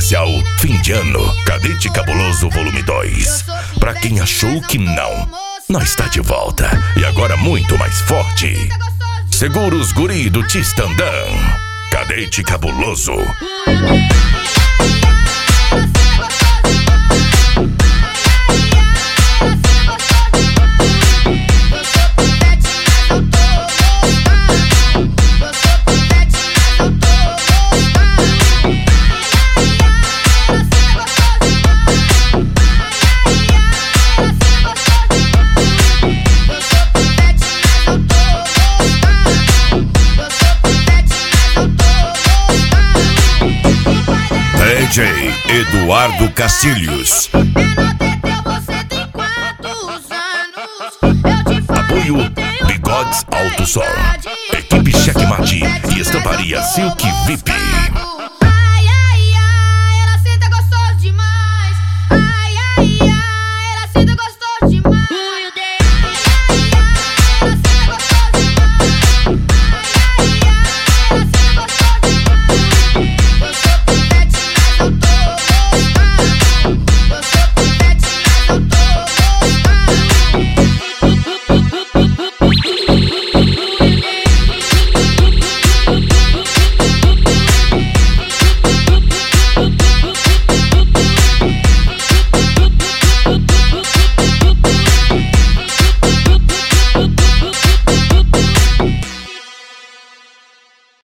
especial fim de ano, Cadete Cabuloso Volume 2. Pra quem achou que não, nós tá de volta e agora muito mais forte. Seguros Guri do Tistandã, Cadete Cabuloso. DJ Eduardo Cacilhos. Apoio Bigodes Alto Som, Equipe Checkmate e Estamparia Silk VIP.